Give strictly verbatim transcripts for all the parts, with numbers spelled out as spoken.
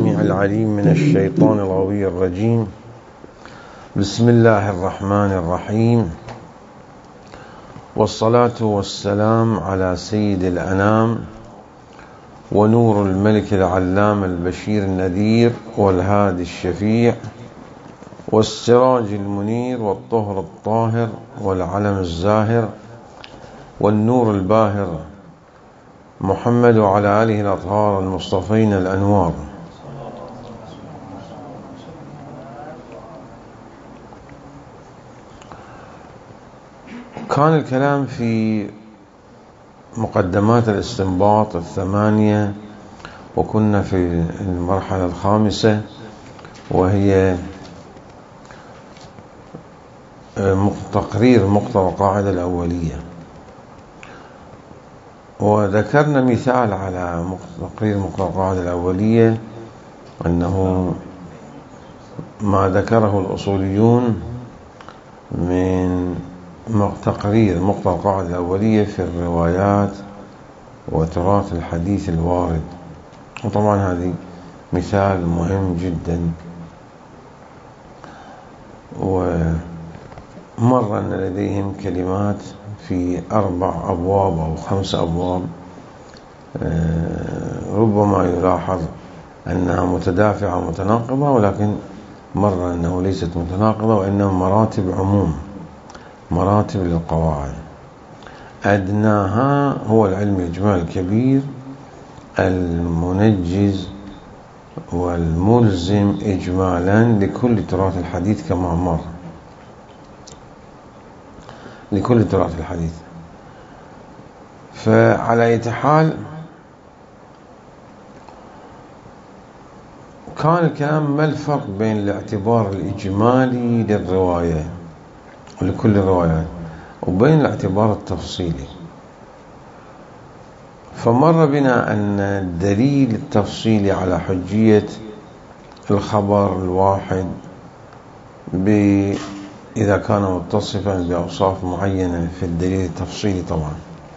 السميع العليم من الشيطان الغوي الرجيم. بسم الله الرحمن الرحيم، والصلاة والسلام على سيد الأنام ونور الملك العلام البشير النذير والهادي الشفيع والسراج المنير والطهر الطاهر والعلم الزاهر والنور الباهر محمد وعلى آله الأطهار المصطفين الأنوار. كان الكلام في مقدمات الاستنباط الثمانية، وكنا في المرحلة الخامسة وهي تقرير مقتضى القاعدة الأولية، وذكرنا مثال على تقرير مقتضى القاعدة الأولية أنه ما ذكره الأصوليون من تقرير مقتضى القاعدة الأولية في الروايات وتراث الحديث الوارد. وطبعا هذه مثال مهم جدا، ومر أن لديهم كلمات في أربع أبواب أو خمس أبواب ربما يلاحظ أنها متدافعة ومتناقضة، ولكن مر أنه ليست متناقضة وإنها مراتب عموم، مراتب للقواعد. أدناها هو العلم الإجمالي الكبير المنجز والملزم إجمالا لكل تراث الحديث كما مر، لكل تراث الحديث. فعلى أي حال كان الكلام ما الفرق بين الاعتبار الإجمالي للرواية ولكل الروايات وبين الاعتبار التفصيلي. فمر بنا أن الدليل التفصيلي على حجية الخبر الواحد إذا كان متصفا بأوصاف معينة في الدليل التفصيلي. طبعا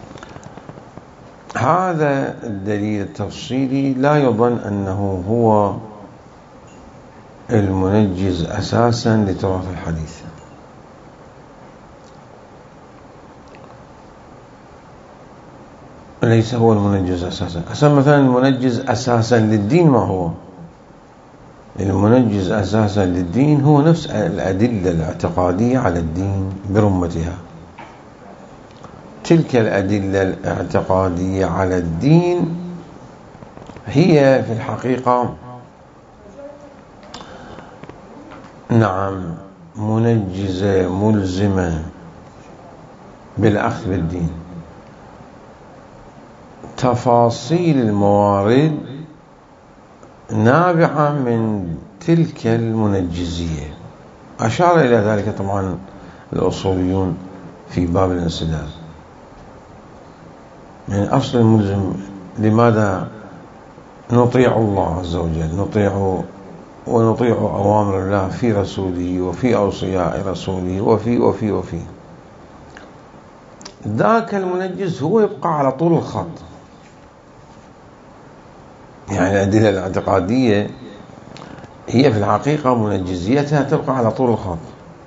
هذا الدليل التفصيلي لا يظن أنه هو المنجز أساسا لتراث الحديث، ليس هو المنجز أساسا. أساسا مثلا المنجز أساسا للدين ما هو؟ المنجز أساسا للدين هو نفس الأدلة الاعتقادية على الدين برمتها. تلك الأدلة الاعتقادية على الدين هي في الحقيقة نعم منجزة ملزمة بالأخذ بالدين. تفاصيل الموارد نابعة من تلك المنجزية. أشار إلى ذلك طبعا الأصوليون في باب الانسداد. يعني أصل الملزم، لماذا نطيع الله عز وجل، نطيع ونطيع أوامر الله في رسوله وفي أوصياء رسوله وفي وفي وفي ذاك المنجز هو يبقى على طول الخط. يعني الأدلة الاعتقادية هي في الحقيقة منجزيتها تبقى على طول الخط.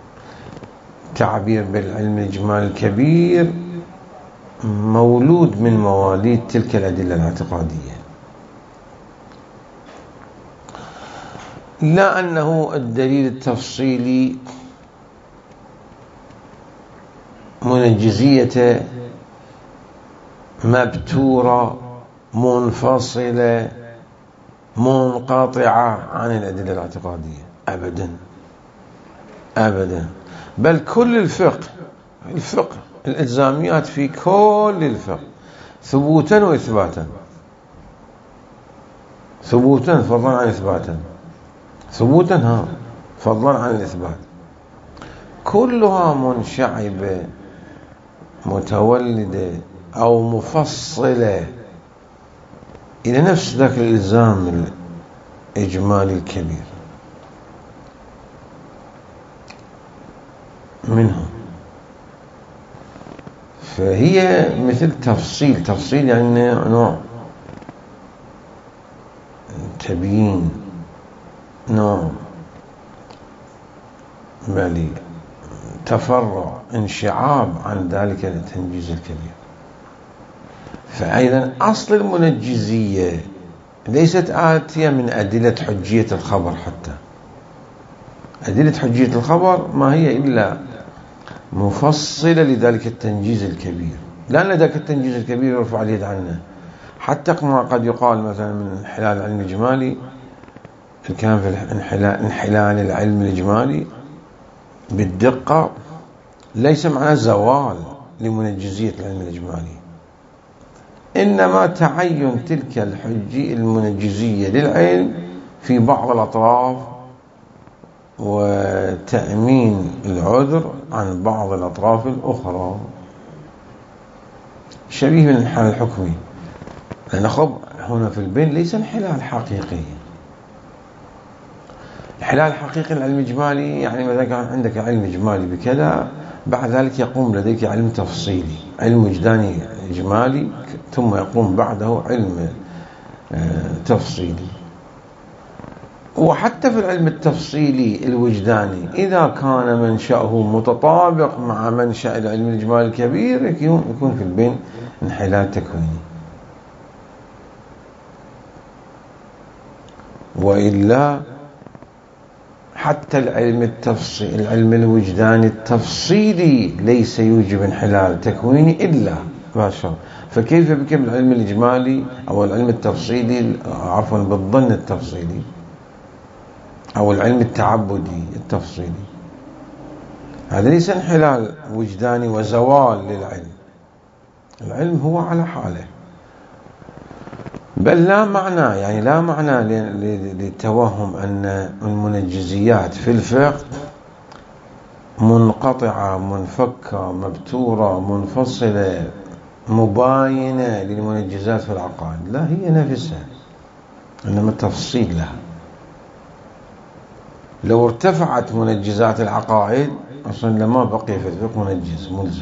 تعبير بالعلم الإجمالي الكبير مولود من مواليد تلك الأدلة الاعتقادية، لا أنه الدليل التفصيلي منجزية مبتورة منفصلة منقطعة عن الأدلة الاعتقادية، أبدا أبدا. بل كل الفقه الفقه الإلزاميات في كل الفقه ثبوتا وإثباتا، ثبوتا فضلا عن إثباتا، ثبوتا ها فضلا عن الإثبات، كلها منشعبة متولدة أو مفصلة إلى نفس ذاك الإلزام الإجمالي الكبير منهم. فهي مثل تفصيل، تفصيل يعني نوع تبيين نوع بل تفرع انشعاب عن ذلك التنجيز الكبير. فأيضا أصل المنجزية ليست آتية من أدلة حجية الخبر، حتى أدلة حجية الخبر ما هي إلا مفصلة لذلك التنجيز الكبير، لأن ذلك التنجيز الكبير يرفع اليد عنه. حتى كما قد يقال مثلا من انحلال العلم الإجمالي، الكلام في انحلال العلم الإجمالي بالدقة ليس معنى زوال لمنجزية العلم الإجمالي، إنما تعين تلك الحجة المنجزية للعلم في بعض الأطراف وتأمين العذر عن بعض الأطراف الأخرى، شبيه من الانحلال الحكمي. لأن خب هنا في البين ليس انحلال حقيقي. الانحلال الحقيقي العلم الإجمالي يعني مثلا كان عندك علم إجمالي بكذا، بعد ذلك يقوم لديك علم تفصيلي، علم وجداني إجمالي، ثم يقوم بعده علم تفصيلي. وحتى في العلم التفصيلي الوجداني إذا كان منشأه متطابق مع منشأ العلم الإجمالي الكبير يكون في البين انحلال تكويني، وإلا حتى العلم التفصيلي العلم الوجداني التفصيلي ليس يوجب انحلال تكويني إلا باشا. فكيف بك العلم الإجمالي أو العلم التفصيلي، عفوا بالظن التفصيلي أو العلم التعبدي التفصيلي؟ هذا ليس انحلال وجداني وزوال للعلم، العلم هو على حاله. بل لا معنى يعني لا معنى للتوهم أن المنجزيات في الفقه منقطعة منفكة مبتورة منفصلة مباينة للمنجزات في العقائد، لا، هي نفسها إنما التفصيل لها. لو ارتفعت منجزات العقائد أصلا لما بقي في الفقه منجز ملزم.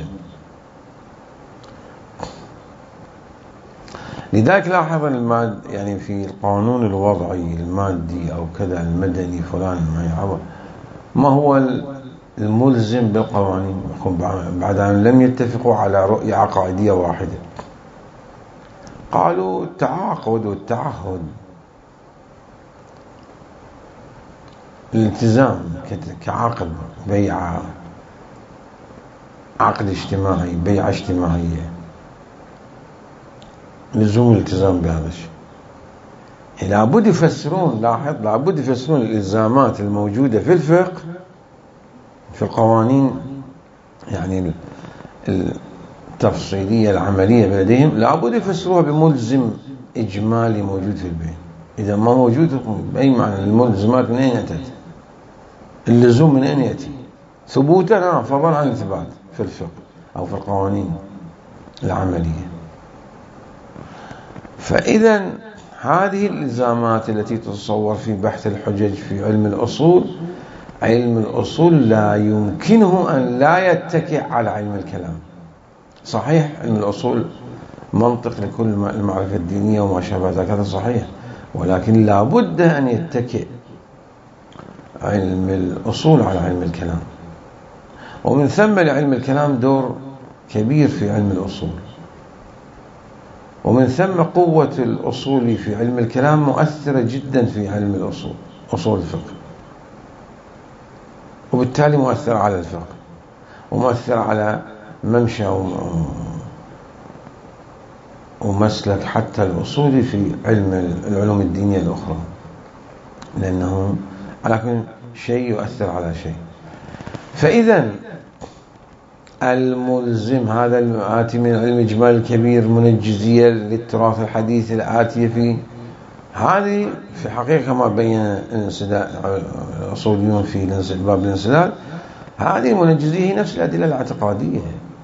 لذلك لاحظ الماد يعني في القانون الوضعي المادي أو كذا المدني فلان ما يعرف ما هو الملزم بالقوانين بعد أن لم يتفقوا على رؤية عقائدية واحدة. قالوا التعاقد والتعهد، الالتزام كعقد بيع، عقد اجتماعي، بيعة اجتماعية، لزوم الالتزام بهذا الشيء. لابد يفسرون، لاحظ، لابد يفسرون الالزامات الموجودة في الفقه في القوانين يعني التفصيلية العملية لديهم، لابد يفسروها بملزم إجمالي موجود في البين. إذا ما موجود بأي معنى الملزمات من أين أتت؟ اللزوم من أين يأتي؟ ثبوتا فضلا عن الإثبات في الفقه أو في القوانين العملية. فإذا هذه الإلزامات التي تتصور في بحث الحجج في علم الأصول، علم الأصول لا يمكنه أن لا يتكئ على علم الكلام. صحيح علم الأصول منطق لكل المعرفة الدينية وما شابه ذلك، هذا صحيح، ولكن لا بد أن يتكئ علم الأصول على علم الكلام. ومن ثم لعلم الكلام دور كبير في علم الأصول، ومن ثم قوة الأصول في علم الكلام مؤثرة جدا في علم الأصول، أصول الفقه، وبالتالي مؤثرة على الفقه ومؤثرة على ممشى ومسلك حتى الأصولي في علم العلوم الدينية الأخرى، لأنه على كل شيء يؤثر على شيء. فإذا الملزم هذا الآتي من علم إجمال الكبير منجزية للتراث الحديث الآتية فيه، هذه في حقيقة ما بين الأصوليون في باب الانسداد، هذه المنجزية هي نفس الأدلة الاعتقادية،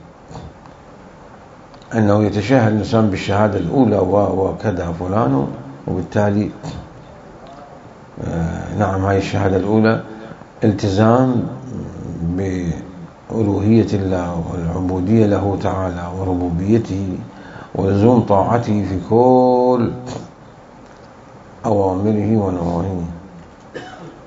أنه يتشهد الإنسان بالشهادة الأولى وكذا فلان، وبالتالي نعم هاي الشهادة الأولى التزام بألوهية الله والعبودية له تعالى وربوبيته ولزوم طاعته في كل أوامره ونواهيه.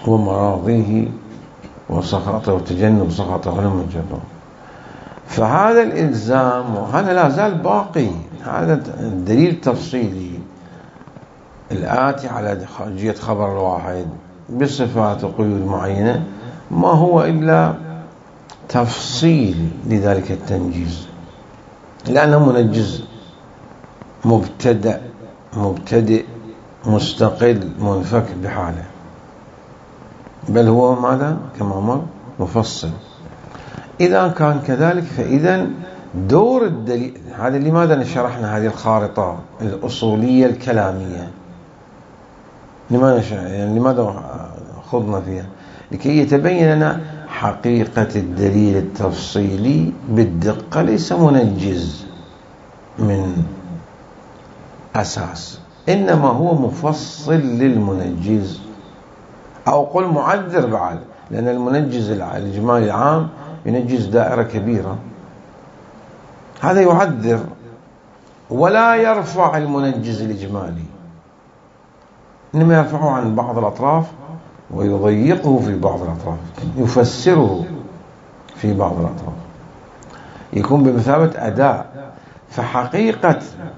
ومراضيه وسخطه وتجنب سخطه لم يجره. فهذا الإلزام وهذا لا زال باقي. هذا الدليل التفصيلي الآتي على جهة خبر الواحد بصفات وقيود معينة ما هو إلا تفصيل لذلك التنجيز، لأنه منجز مبتدأ مبتدئ مستقل منفك بحاله، بل هو ماذا كما مر مفصل. إذا كان كذلك فإذا دور الدليل هذا لماذا شرحنا هذه الخارطة الأصولية الكلامية؟ لماذا يعني لماذا خضنا فيها؟ لكي يتبين لنا حقيقة الدليل التفصيلي بالدقة ليس منجز من أساس، إنما هو مفصل للمنجز، أو قل معذر بعد، لأن المنجز الإجمالي العام ينجز دائرة كبيرة، هذا يعذر ولا يرفع المنجز الإجمالي، إنما يرفعه عن بعض الأطراف ويضيقه في بعض الأطراف، يفسره في بعض الأطراف، يكون بمثابة أداء. فحقيقة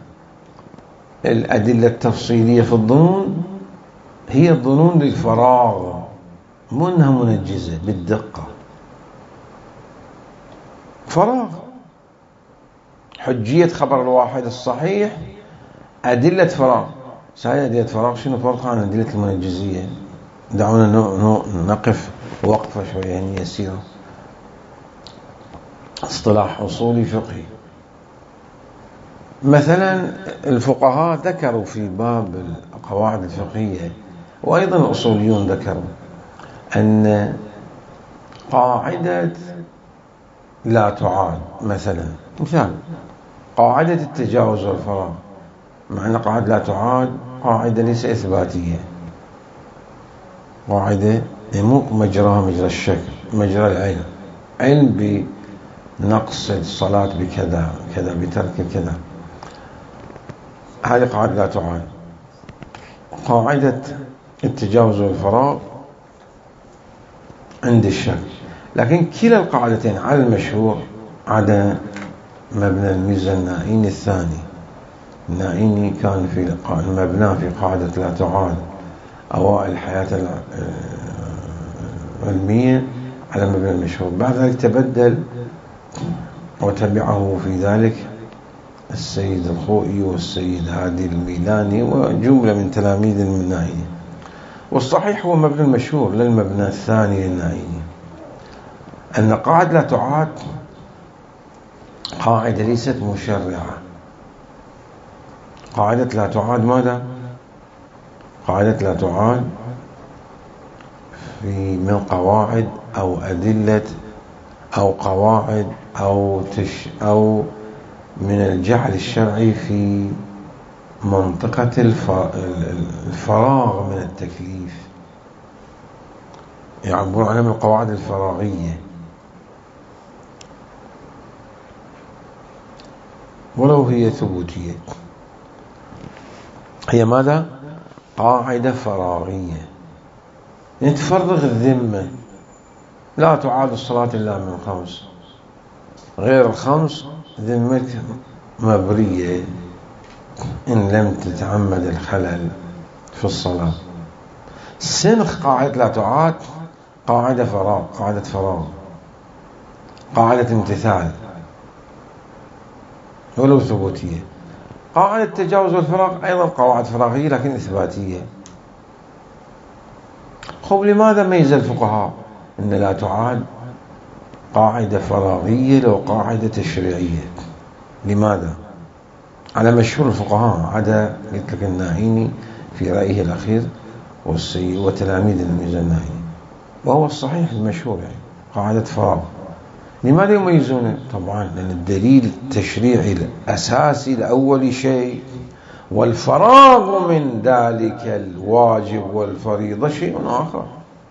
الأدلة التفصيلية في الظنون هي الظنون للفراغ، منها منجزة بالدقة، فراغ. حجية خبر الواحد الصحيح أدلة فراغ. سهي أدلة فراغ شنو فرقها عن أدلة المنجزية؟ دعونا نقف وقفة شوية يعني يسيرة. اصطلاح أصولي فقهي، مثلا الفقهاء ذكروا في باب القواعد الفقهية وأيضا الأصوليون ذكروا أن قاعدة لا تعاد، مثلا مثال قاعدة التجاوز والفراغ، مع أن قاعدة لا تعاد قاعدة ليس إثباتية، قاعدة مو مجراها مجرى الشك، مجرى العلم، علم بنقص الصلاة بكذا كذا بترك كذا، هذه قاعدة لا تعاد. قاعدة التجاوز والفراغ عند الشك، لكن كلا القاعدتين على المشهور عدا مبنى الميزة النائيني الثاني. النائيني كان في المبنى في قاعدة لا تعاد أوائل الحياة العلمية على مبنى المشهور، بعد ذلك تبدل وتبعه في ذلك السيد الخوئي والسيد هادي الميلاني وجملة من تلاميذ النائيني، والصحيح هو مبنى المشهور للمبنى الثاني للنائيني، أن قاعدة لا تعاد قاعدة ليست مشرعة. قاعدة لا تعاد ماذا؟ قاعدة لا تعاد في من قواعد أو أدلة أو قواعد أو تش أو من الجعل الشرعي في منطقة الفراغ من التكليف، يعبرون عنها من القواعد الفراغية، ولو هي ثبوتية، هي ماذا؟ قاعدة فراغية، يعني تفرغ الذمة، لا تعاد الصلاة إلا من خمس، غير الخمس ذمتك مبرية إن لم تتعمد الخلل في الصلاة. سنخ قاعدة لا تعاد قاعدة فراغ، قاعدة فراغ، قاعدة امتثال ولو ثبوتية. قاعدة التجاوز والفراغ أيضا قواعد فراغية لكن إثباتية. خب لماذا ميز الفقهاء أن لا تعاد قاعدة فراغية لو قاعدة تشريعية؟ لماذا؟ على مشهور الفقهاء عدا قلت لك النائيني في رأيه الأخير والسيد وتلاميذ الميزة النائيني، وهو الصحيح المشهور يعني قاعدة فراغ. لماذا يميزونه؟ طبعا لأن الدليل التشريعي الأساسي الأول شيء، والفراغ من ذلك الواجب والفريضة شيء آخر.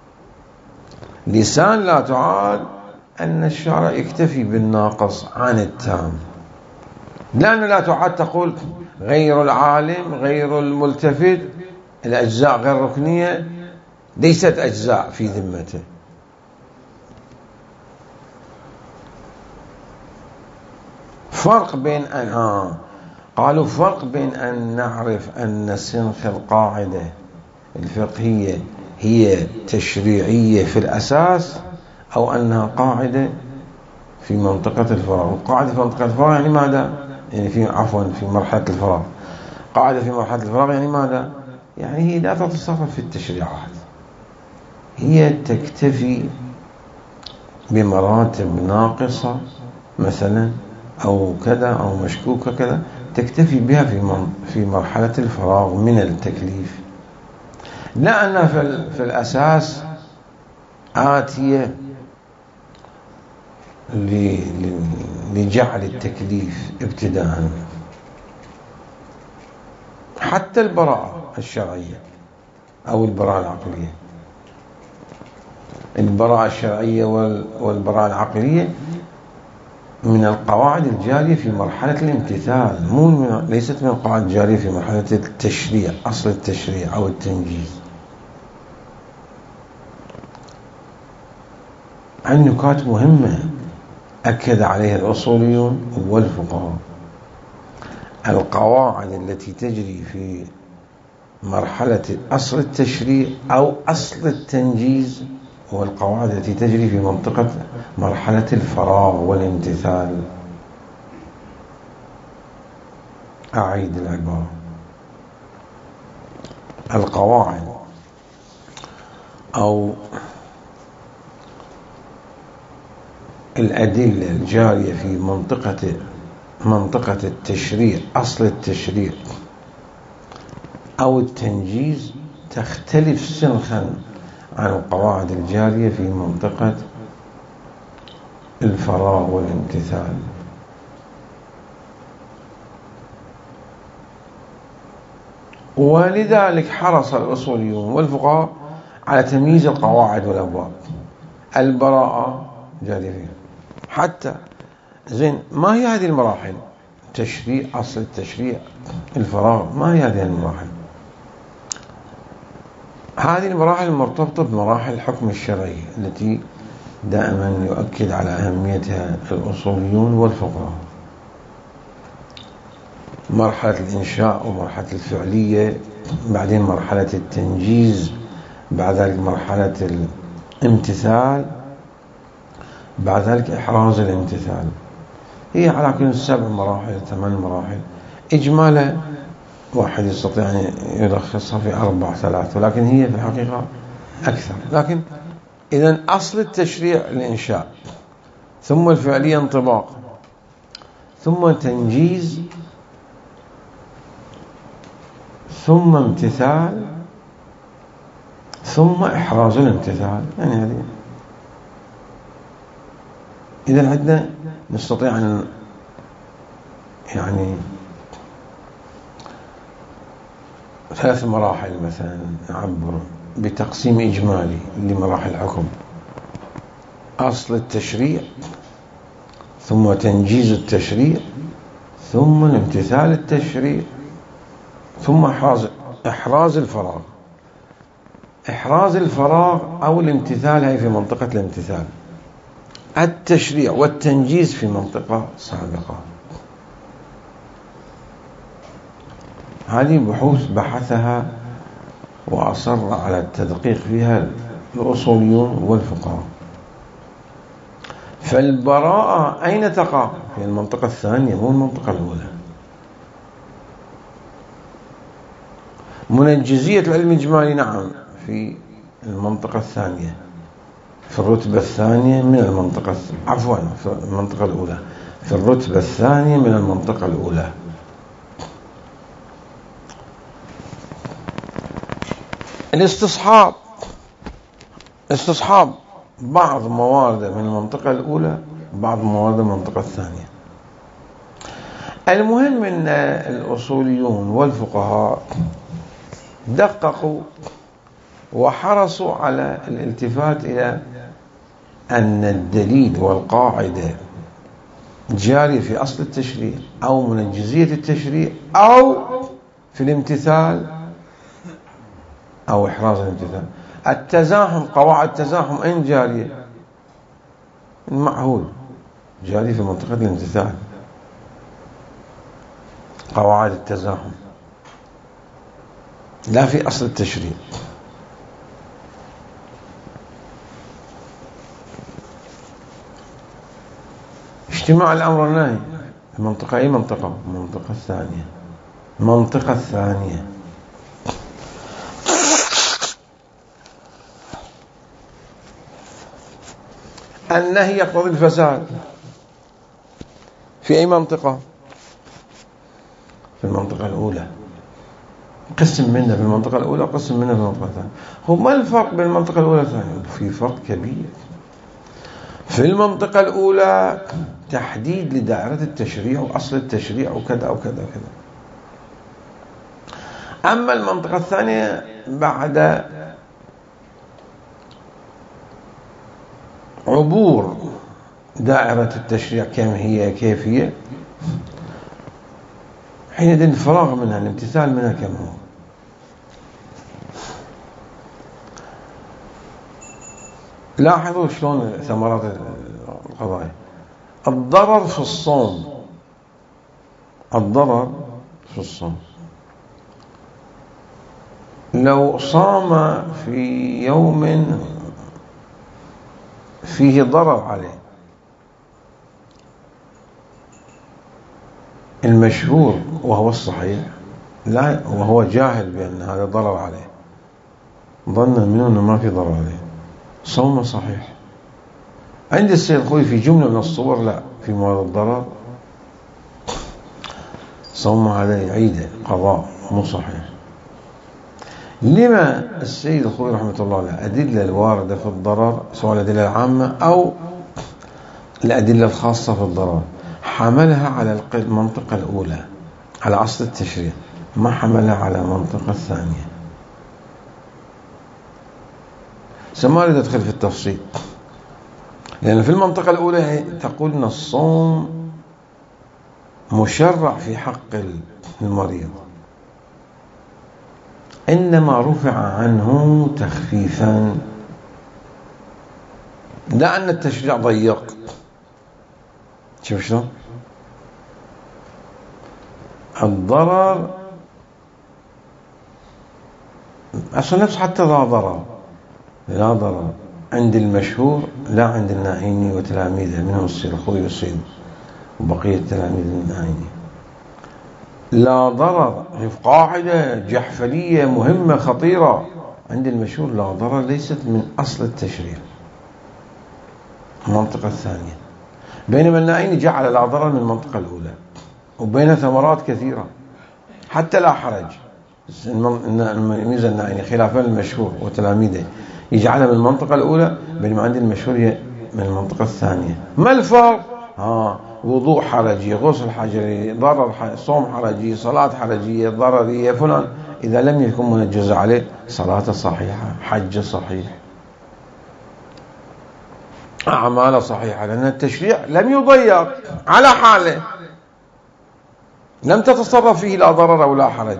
لسان لا تعاد أن الشارع يكتفي بالناقص عن التام، لأن لا تعاد تقول غير العالم غير الملتفت الأجزاء غير ركنية ليست أجزاء في ذمته. فرق بين أن آه قالوا فرق بين أن نعرف أن سنخ القاعدة الفقهية هي تشريعية في الأساس، أو أنها قاعدة في منطقة الفراغ. القاعدة في منطقة الفراغ يعني ماذا؟ يعني في عفوا في مرحلة الفراغ. قاعدة في مرحلة الفراغ يعني ماذا؟ يعني هي لا تتصرف في التشريعات، هي تكتفي بمراتب ناقصة مثلا أو كذا أو مشكوكة كذا، تكتفي بها في في مرحلة الفراغ من التكليف، لا أنها في الأساس آتية لجعل التكليف ابتداء. حتى البراءة الشرعية أو البراءة العقلية، البراءة الشرعية والبراءة العقلية من القواعد الجارية في مرحلة الامتثال، مو من ليست من القواعد الجارية في مرحلة التشريع، أصل التشريع أو التنجيز. هذه نكات مهمة أكد عليها الأصوليون والفقهاء. القواعد التي تجري في مرحلة أصل التشريع أو أصل التنجيز، والقواعد التي تجري في منطقة مرحلة الفراغ والامتثال. أعيد العبارة: القواعد أو الأدلة الجارية في منطقة منطقة التشريع، أصل التشريع أو التنجيز، تختلف سنخا عن القواعد الجارية في منطقة الفراغ والامتثال. ولذلك حرص الأصوليون والفقهاء على تمييز القواعد والأبواب. البراءة جارية فيها حتى زين، ما هي هذه المراحل؟ تشريع، أصل التشريع، الفراغ، ما هي هذه المراحل؟ هذه المراحل مرتبطة بمراحل الحكم الشرعي التي دائما يؤكد على أهميتها الأصوليون والفقهاء. مرحلة الإنشاء ومرحلة الفعلية، بعدين مرحلة التنجيز، بعد ذلك مرحلة الامتثال، بعد ذلك إحراز الامتثال. هي على كل سبع مراحل ثمان مراحل، إجمالا واحد يستطيع أن يلخصها في أربع ثلاث، ولكن هي في الحقيقة أكثر. لكن إذن أصل التشريع الإنشاء، ثم الفعلية انطباق، ثم تنجيز، ثم امتثال، ثم إحراز الامتثال. يعني هذه إذن عندنا نستطيع أن يعني ثلاث مراحل مثلا نعبر بتقسيم إجمالي لمراحل الحكم: أصل التشريع، ثم تنجيز التشريع، ثم الامتثال التشريع، ثم إحراز إحراز الفراغ. إحراز الفراغ أو الامتثال هي في منطقة الامتثال، التشريع والتنجيز في منطقة سابقة. هذه بحوث بحثها وأصر على التدقيق فيها الأصوليون والفقهاء. فالبراءة أين تقع؟ في المنطقة الثانية، مو المنطقة الأولى. منجزية العلم الإجمالي نعم في المنطقة الثانية، في الرتبة الثانية من المنطقة عفوا في المنطقة الأولى، في الرتبة الثانية من المنطقة الأولى. الاستصحاب، استصحاب بعض موارد من المنطقة الأولى، بعض موارد من المنطقة الثانية. المهم أن الأصوليون والفقهاء دققوا وحرصوا على الالتفات إلى أن الدليل والقاعدة جاري في أصل التشريع أو منجزية التشريع أو في الامتثال أو إحراز الامتثال، التزاحم، قواعد التزاحم أين جارية؟ المعهود جارية في منطقة الامتثال، قواعد التزاحم، لا في أصل التشريع. اجتماع الأمر والنهي، المنطقة أي منطقة؟ المنطقة الثانية. المنطقة الثانية النهي يقتضي الفساد، في أي منطقة؟ في المنطقة الأولى، قسم منها في المنطقة الأولى، قسم منها في المنطقة الثانية. هو ما الفرق بين المنطقة الأولى والثانية؟ في فرق كبير. في المنطقة الأولى تحديد لدائرة التشريع وأصل التشريع وكذا وكذا وكذا. أما المنطقة الثانية بعد عبور دائرة التشريع كم هي كيف هي، حينئذ الفراغ منها، الامتثال منها كم هو. لاحظوا شلون ثمرات القضايا. الضرر في الصوم، الضرر في الصوم، لو صام في يوم فيه ضرر عليه، المشهور وهو الصحيح لا، وهو جاهل بأن هذا ضرر عليه، ظنا منه أنه ما في ضرر عليه، صوم صحيح. عند السيد الخوي في جملة من الصور لا، في مواد الضرر صوم عليه عيد قضاء مو صحيح. لما السيد الخوي رحمة الله عليه أدلة الواردة في الضرر، سواء الأدلة العامة أو الأدلة الخاصة في الضرر، حملها على المنطقة الأولى على أصل التشريع، ما حملها على المنطقة الثانية. سما أريد أدخل في التفصيل، لأن في المنطقة الأولى تقول أن الصوم مشرع في حق المريض، إنما رفع عنه تخفيفا، لا أن التشريع ضيق. شوف شلون الضرر أصلا نفس، حتى لا ضرر، لا ضرر عند المشهور، لا عند النائيني وتلاميذه منهم السيد الخوي والسيد وبقية تلاميذ النائيني. لا ضرر في قاعدة جحفلية مهمة خطيرة عند المشهور، لا ضرر ليست من أصل التشريع، المنطقة الثانية. بينما النائيني جعل لا ضرر من المنطقة الأولى، وبينها ثمرات كثيرة، حتى لا حرج. الميزة النائيني خلافا المشهور وتلاميذه يجعلها من المنطقة الأولى، بينما عند المشهور هي من المنطقة الثانية. ما الفرق؟ ها، وضوء حرجي، غسل حجري، ضرر حرجي، صوم حرجي، صلاة حرجية ضررية، فلان إذا لم يكن منجز عليه صلاة صحيحة، حج صحيح، أعمال صحيحة، لأن التشريع لم يضيق على حاله، لم تتصرف فيه لا ضرر ولا حرج،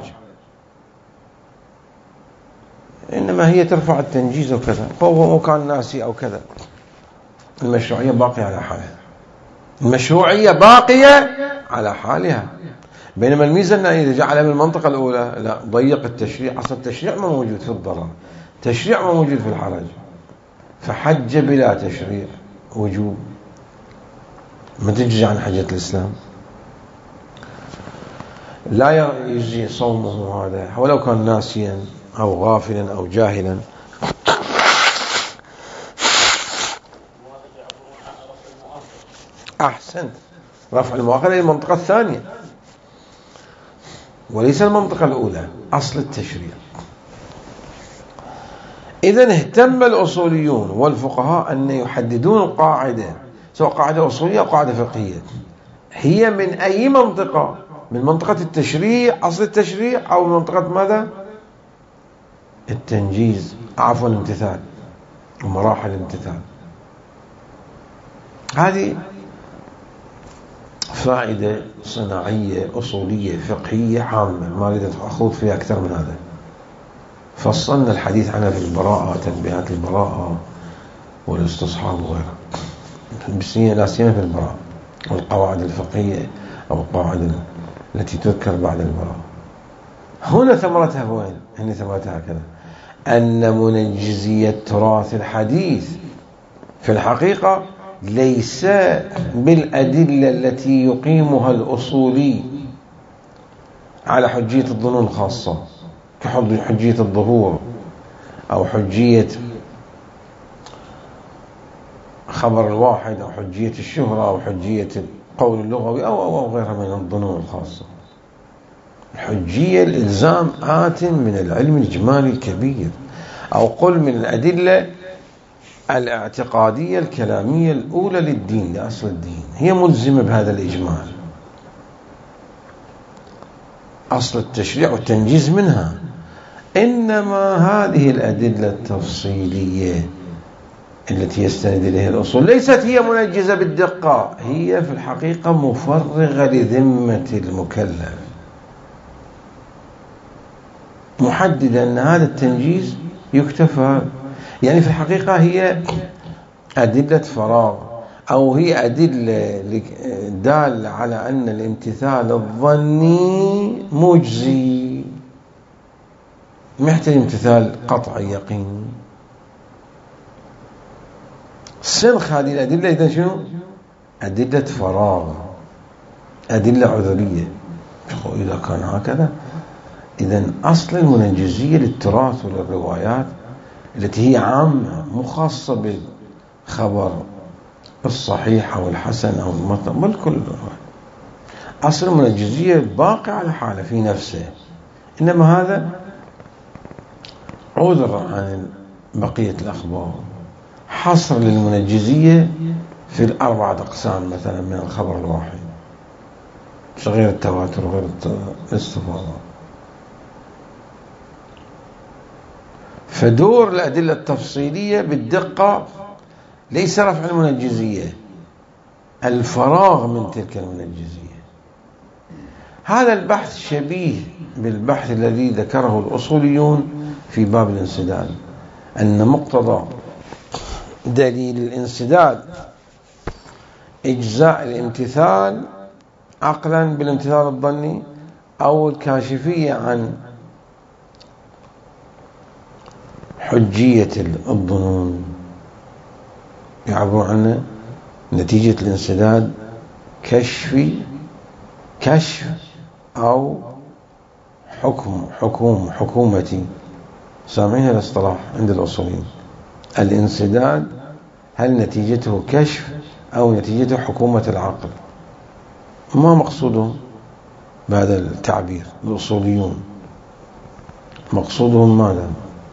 إنما هي ترفع التنجيز وكذا، فهو كان ناسي أو كذا. المشروعية باقية على حالها، المشروعية باقية على حالها. بينما الميزة أنه إذا جعلها من المنطقة الأولى لا، ضيق التشريع، أصلا التشريع ما موجود في الضرر، تشريع ما موجود في الحرج، فحج بلا تشريع وجوب، ما تجزي عن حجة الإسلام، لا يجزي صومه هذا ولو كان ناسيا أو غافلا أو جاهلا. أحسنت، رفع المؤاخذة إلى المنطقة الثانية وليس المنطقة الأولى، أصل التشريع. إذن اهتم الأصوليون والفقهاء أن يحددون القاعدة، سواء قاعدة أصولية أو قاعدة فقهية، هي من أي منطقة؟ من منطقة التشريع، أصل التشريع، أو من منطقة ماذا؟ التنجيز، عفوا الامتثال ومراحل الامتثال. هذه فائدة صناعية أصولية فقهية عامة، ما أريد أخوض فيها أكثر من هذا. فصلنا الحديث عنها في البراءة، تنبيهات البراءة والاستصحاب وغيرها، لا سيما في البراءة والقواعد الفقهية أو القواعد التي تذكر بعد البراءة. هنا ثمرتها وين؟ هنا ثمرتها هكذا، أن منجزية تراث الحديث في الحقيقة ليس بالأدلة التي يقيمها الأصولي على حجية الظنون الخاصة كحجية الظهور أو حجية خبر الواحد أو حجية الشهرة أو حجية القول اللغوي أو أو غيرها من الظنون الخاصة. الحجية الإلزام آت من العلم الإجمالي الكبير، أو قل من الأدلة الاعتقادية الكلامية الأولى للدين، لأصل الدين، هي ملزمة بهذا الإجمال، أصل التشريع والتنجيز منها. إنما هذه الأدلة التفصيلية التي يستند إليها الأصول ليست هي منجزة بالدقة، هي في الحقيقة مفرغة لذمة المكلف، محددة أن هذا التنجيز يكتفى. يعني في الحقيقة هي أدلة فراغ، أو هي أدلة دالة على أن الامتثال الظني مجزي، ما يحتاج امتثال قطعي يقيني. سنخ هذه الأدلة إذن شنو؟ أدلة فراغ، أدلة عذرية. إذا كان هكذا إذن أصل المنجزية للتراث وللروايات التي هي عامة مخصصة بالخبر الصحيح أو الحسن أو المطلق، بل كل أصل المنجزية باقي على حاله في نفسه، إنما هذا عذر عن بقية الأخبار. حصر للمنجزية في الأربعة أقسام مثلا من الخبر الواحد، غير التواتر وغير الاستفاضة. فدور الأدلة التفصيلية بالدقة ليس رفع المنجزية، الفراغ من تلك المنجزية. هذا البحث شبيه بالبحث الذي ذكره الأصوليون في باب الانسداد، أن مقتضى دليل الانسداد إجزاء الامتثال عقلا بالامتثال الظني، أو الكاشفية عن حجية الظنون، يعبرون عنه نتيجة الانسداد كشف كشف أو حكم حكوم حكومتي. سامعين الاصطلاح عند الأصوليين، الانسداد هل نتيجته كشف أو نتيجته حكومة العقل؟ ما مقصودهم بهذا التعبير الأصوليون؟ مقصودهم ماذا؟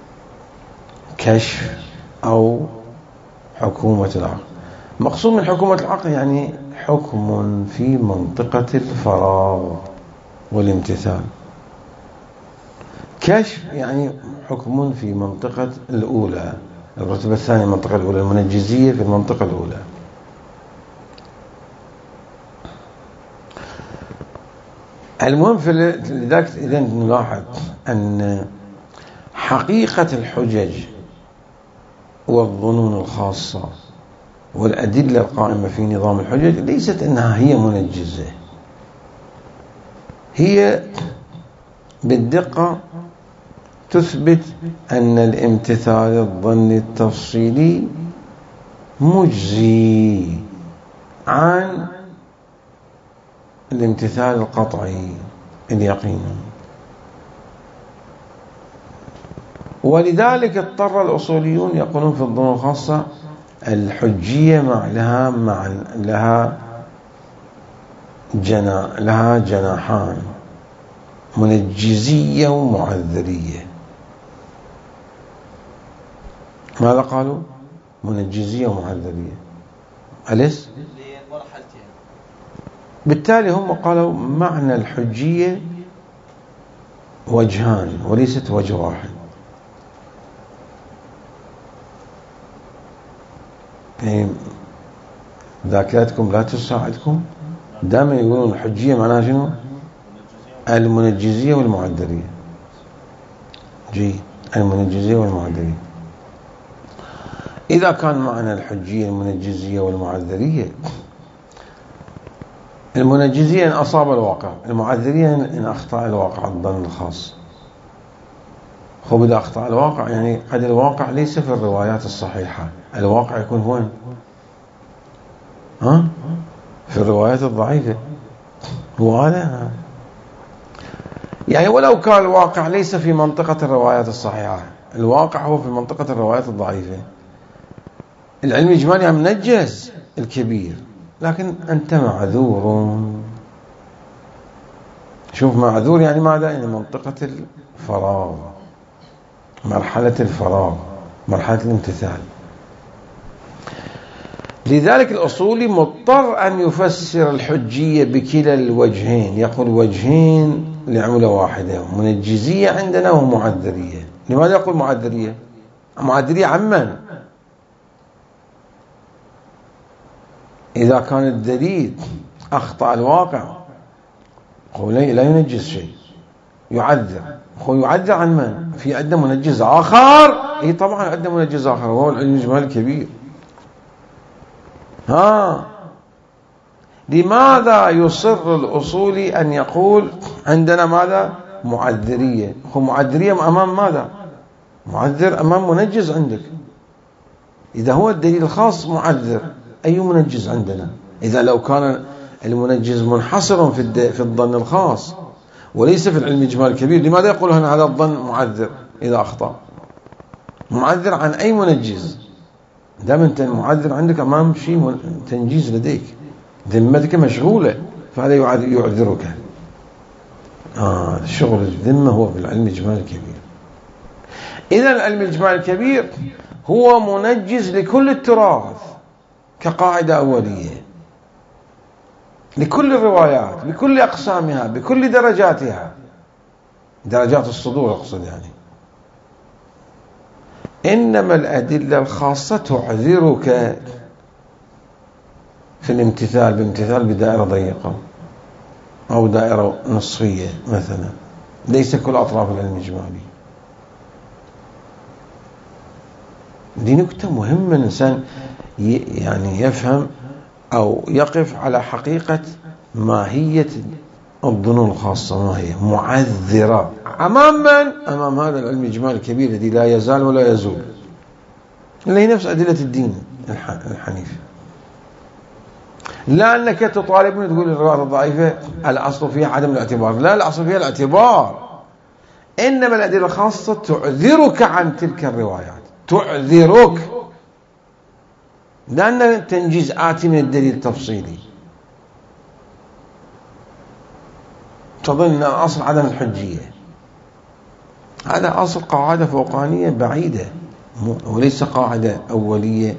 كشف أو حكومة العقل. مقصود من حكومة العقل يعني حكم في منطقة الفراغ والامتثال. كشف يعني حكم في منطقة الأولى، الرتبة الثانية المنطقة الأولى، المنجزية في المنطقة الأولى. المهم في لذلك إذا نلاحظ أن حقيقة الحجج والظنون الخاصة والأدلة القائمة في نظام الحجج ليست أنها هي منجزة، هي بالدقة تثبت أن الامتثال الظني التفصيلي مجزي عن الامتثال القطعي اليقيني. ولذلك اضطر الأصوليون يقولون في الظنون الخاصة الحجية مع لها مع لها جنا لها جناحان، منجزية ومعذرية. ماذا قالوا؟ منجزية ومعذرية. أليس؟ بالتالي هم قالوا معنى الحجية وجهان وليست وجه واحد. يعني ذاكرتكم لا تساعدكم، دائما يقولون الحجية معناها شنو؟ المنجزية والمعذرية. جيد. المنجزية والمعذرية. إذا كان معنى الحجية المنجزية والمعذرية، المنجزية إن أصاب الواقع، المعذرية إن أخطأ الواقع الظن الخاص. خب إذا أخطأ الواقع يعني قد الواقع ليس في الروايات الصحيحة، الواقع يكون وين؟ ها؟ في الروايات الضعيفة. هو هذا يعني، ولو كان الواقع ليس في منطقة الروايات الصحيحة، الواقع هو في منطقة الروايات الضعيفة، العلم الإجمالي منجز الكبير، لكن أنت معذور. شوف معذور يعني ماذا؟ يعني منطقة الفراغ، مرحلة الفراغ، مرحلة الامتثال. لذلك الأصولي مضطر أن يفسر الحجية بكلا الوجهين، يقول وجهين لعملة واحدة، منجزية عندنا ومعذرية. لماذا يقول معذرية؟ معذرية عمن؟ إذا كان الدليل أخطأ الواقع هو لا ينجز شيء، يعذر. هو يعذر عن من؟ في عندنا منجز آخر. إيه طبعا عندنا منجز آخر، وهو العلم الإجمالي الكبير. ها، لماذا يصر الأصولي أن يقول عندنا ماذا؟ معذرية. هو معذرية أمام ماذا؟ معذر أمام منجز عندك. إذا هو الدليل الخاص معذر، أي منجز عندنا؟ إذا لو كان المنجز منحصر في في الظن الخاص وليس في العلم الإجمالي الكبير، لماذا يقول هنا هذا الظن معذر إذا أخطأ؟ معذر عن أي منجز؟ دام أنت المعذر عندك أمام شيء تنجيز لديك، ذمتك مشغولة، فهذا يعذرك. آه شغل الذمة هو في العلم الإجمالي الكبير. إذا العلم الإجمالي الكبير هو منجز لكل التراث كقاعدة أولية، لكل الروايات بكل أقسامها بكل درجاتها، درجات الصدور أقصد يعني. إنما الأدلة الخاصة تعذرك في الامتثال، بامتثال بدائرة ضيقة أو دائرة نصفية مثلا، ليس كل أطراف العلم الإجمالي. دي نكتة مهمة الإنسان يعني يفهم أو يقف على حقيقة ماهية الظنون الخاصة، ما هي معذرة أمام من؟ أمام هذا العلم الإجمالي الكبير الذي لا يزال ولا يزول، اللي هي نفس أدلة الدين الحنيف. لا أنك تطالبني تقول الروايات الضعيفة الأصل فيها عدم الاعتبار، لا، الأصل فيها الاعتبار. إنما الأدلة الخاصة تعذرك عن تلك الروايات، تعذرك، لأن التنجيز آتي من الدليل التفصيلي. تظن أصل عدم الحجية، هذا أصل قاعدة فوقانية بعيدة وليس قاعدة أولية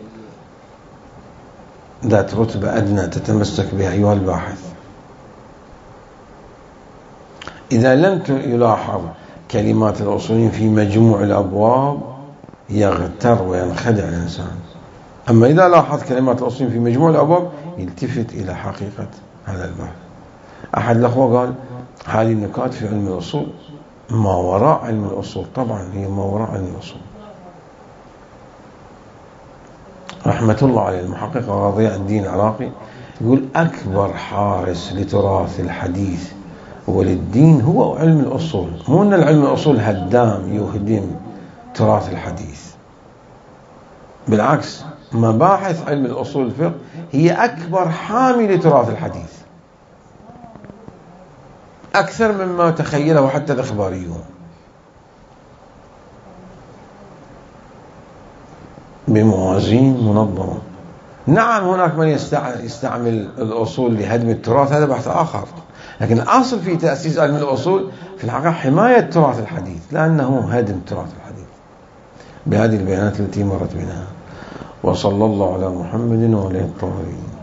ذات رتبة أدنى تتمسك بها أيها الباحث. إذا لم يلاحظ كلمات الأصوليين في مجموع الأبواب يغتر وينخدع الإنسان، أما إذا لاحظ كلمات الأصوليين في مجموع الأبواب يلتفت إلى حقيقة هذا البحث. أحد الأخوة قال هذه النكات في علم الأصول ما وراء علم الأصول، طبعا هي ما وراء علم الأصول. رحمة الله عليه المحقق رضيع الدين العراقي يقول أكبر حارس لتراث الحديث وللدين هو علم الأصول، مو أن العلم الأصول هدام يهدم تراث الحديث، بالعكس مباحث علم الأصول الفقه هي أكبر حامي لتراث الحديث، أكثر مما تخيله حتى الإخباريون. بموازين منظمة. نعم هناك من يستعمل الأصول لهدم التراث، هذا بحث آخر، لكن الأصل في تأسيس علم الأصول في الحقيقة حماية تراث الحديث، لأنه هدم تراث الحديث. بهذه البيانات التي مرت بنا، وصلى الله على محمد وعلى آله الطاهرين.